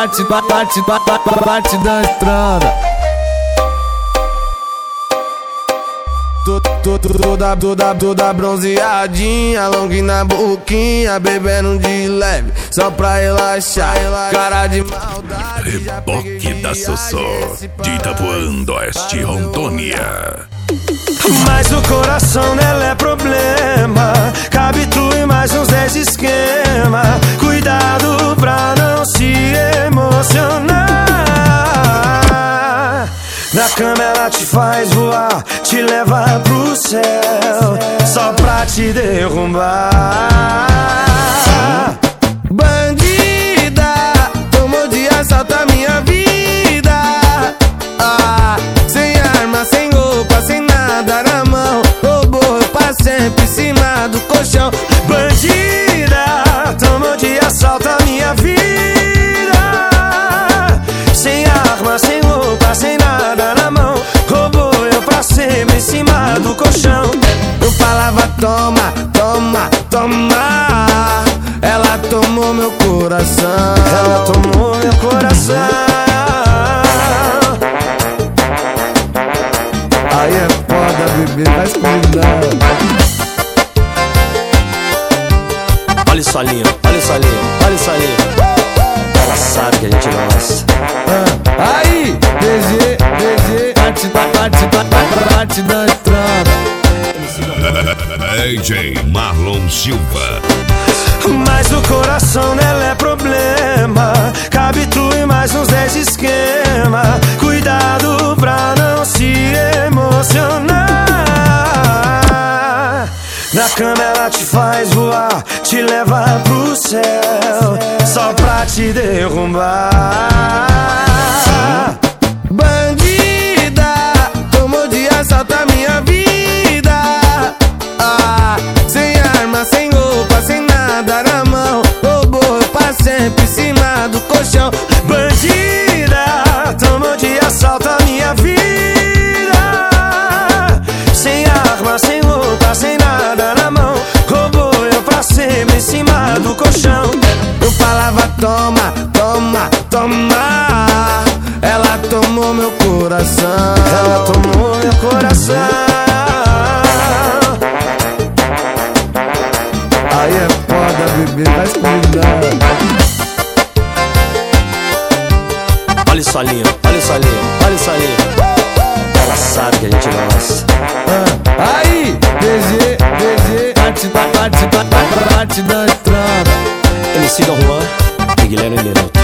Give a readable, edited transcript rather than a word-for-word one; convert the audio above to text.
bate da estrada. Toda bronzeadinha, long na boquinha, bebendo de leve, só pra relaxar. Cara de maldade. Reboque da Sossô, de Itapuã do Oeste, Rondônia. Mas no coração nela é problema, cabe tu e mais uns 10 esquema. Cuidado pra não se emocionar. Na cama ela te faz voar, te leva pro céu, só pra te derrubar. Bandida, tomou de assalto a minha vida. Sem arma, sem roupa, sem nada na mão, roubou eu pra sempre em cima do colchão. Bandida, tomou de assalto a minha vida. Sem arma, sem roupa, sem nada na mão, roubou eu pra sempre em cima do colchão. Eu falava toma, toma, toma, ela tomou meu coração. Ela tomou meu coração. Aí é foda, bebê, vai escondendo. Olha o solinho, olha o solinho, olha o solinho. Ela sabe que a gente gosta. Aí, DG, bate da estrada. DJ Marlon Silva. Mas no coração nela é problema, cabe tu e mais uns 10 esquema. Cuidado pra não se emocionar. Na cama ela te faz voar, te leva pro céu, só pra te derrubar. Bandida, tomou de assalto a minha vida. Sem arma, sem roupa, sem nada na mão, roubou eu pra sempre em cima do colchão. Bandida, tomou de assalto a minha vida. Sem arma, sem roupa, sem nada na mão, roubou eu pra sempre em cima do colchão. Eu falava toma, toma, toma, ela tomou meu coração. Ela tomou meu coração. Aí é foda, bebê, vai escondendo. Olha o solinho, olha o solinho, olha o solinho. Ela sabe que a gente gosta. Aí, DG, bate da estrada. MC Don Juan e Guilherme Minuto.